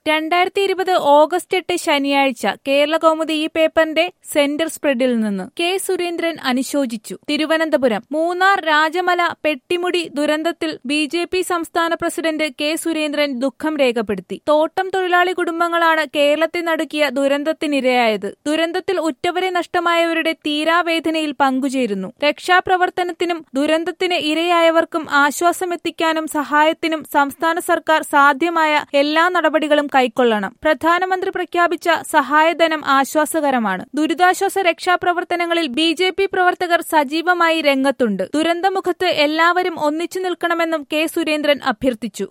2020 August 8 ശനിയാഴ്ച കേരളകൗമുദി ഈ പേപ്പറിന്റെ സെന്റർ സ്പ്രെഡിൽ നിന്ന് കെ സുരേന്ദ്രൻ അനുശോചിച്ചു. തിരുവനന്തപുരം മൂന്നാർ രാജമല പെട്ടിമുടി ദുരന്തത്തിൽ ബി.ജെ.പി. സംസ്ഥാന പ്രസിഡന്റ് കെ സുരേന്ദ്രൻ ദുഃഖം രേഖപ്പെടുത്തി. തോട്ടം തൊഴിലാളി കുടുംബങ്ങളാണ് കേരളത്തെ നടുക്കിയ ദുരന്തത്തിനിരയായത്. ദുരന്തത്തിൽ ഉറ്റവരെ നഷ്ടമായവരുടെ തീരാവേദനയിൽ പങ്കുചേരുന്നു. രക്ഷാപ്രവർത്തനത്തിനും ദുരന്തത്തിന് ഇരയായവർക്കും ആശ്വാസമെത്തിക്കാനും സഹായത്തിനും സംസ്ഥാന സർക്കാർ സാധ്യമായ എല്ലാ നടപടികളും കൈക്കൊള്ളണം. പ്രധാനമന്ത്രി പ്രഖ്യാപിച്ച സഹായധനം ആശ്വാസകരമാണ്. ദുരിതാശ്വാസ രക്ഷാപ്രവർത്തനങ്ങളിൽ ബി.ജെ.പി. പ്രവർത്തകർ സജീവമായി രംഗത്തുണ്ട്. ദുരന്തമുഖത്ത് എല്ലാവരും ഒന്നിച്ചു നിൽക്കണമെന്നും കെ സുരേന്ദ്രൻ അഭ്യർത്ഥിച്ചു.